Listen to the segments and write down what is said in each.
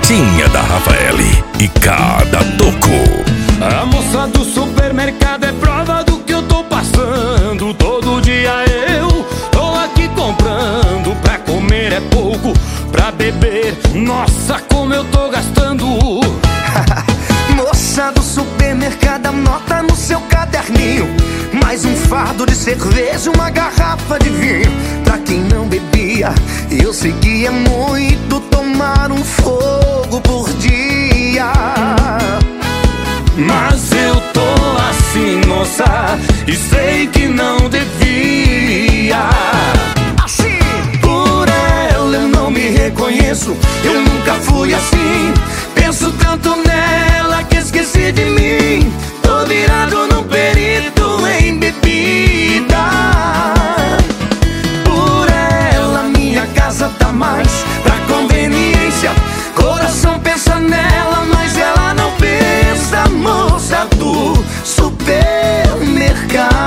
dancinha da Rafaele e cada toco. A moça do supermercado é prova do que eu tô passando. Todo dia eu tô aqui comprando. Pra comer é pouco, pra beber, nossa, como eu tô gastando. Moça do supermercado, anota no seu caderninho: mais um fardo de cerveja, uma garrafa de vinho. Pra quem não bebia, eu sei que é muito tomar um fogo por dia. Mas eu tô assim, moça, e sei que não devia. Assim, por ela eu não me reconheço, eu nunca fui assim. Penso tanto nela que esqueci de mim. Tô virado num perito em bebida. Por ela minha casa tá mais pra conveniência. Coração pensa nela, mas ela não pensa. Moça do supermercado.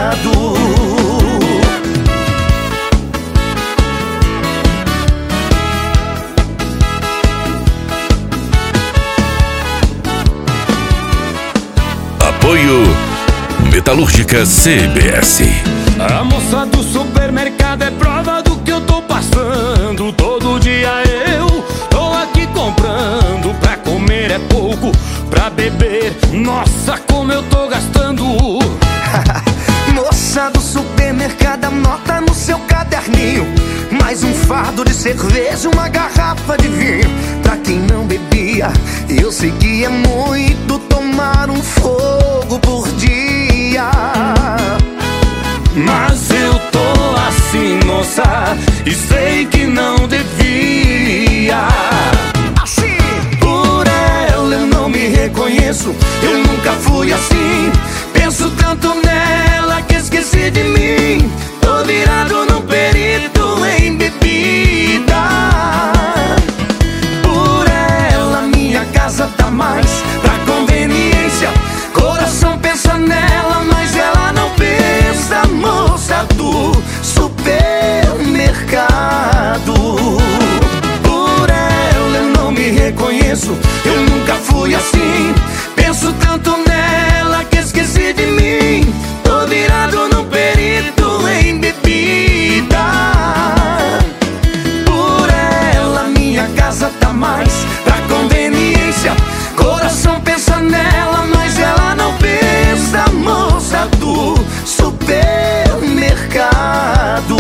Apoio Metalúrgica CBS. A moça do supermercado é prova do que eu tô passando. Todo dia eu tô aqui comprando. Pra comer é pouco, pra beber, nossa, como eu tô gastando. moça do supermercado, anota no seu caderninho: mais um fardo de cerveja, uma garrafa de vinho. Pra quem não bebia, eu sei que é muito tomar um fogo por dia. Mas eu tô assim, moça, e sei que não devia. Assim, por ela eu não me reconheço, eu nunca fui assim. Penso tanto nela que esqueci de mim. Tô virado num perito em bebida. Por ela minha casa tá mais pra conveniência. Coração pensa nela, mas ela não pensa. Moça do supermercado. Por ela eu não me reconheço, eu nunca fui assim. Penso tanto nela que esqueci de mim. Tô virado num perito em bebida. Por ela minha casa tá mais pra conveniência. Coração pensa nela, mas ela não pensa. Moça do supermercado.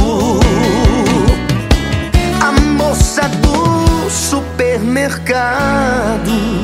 a moça do supermercado.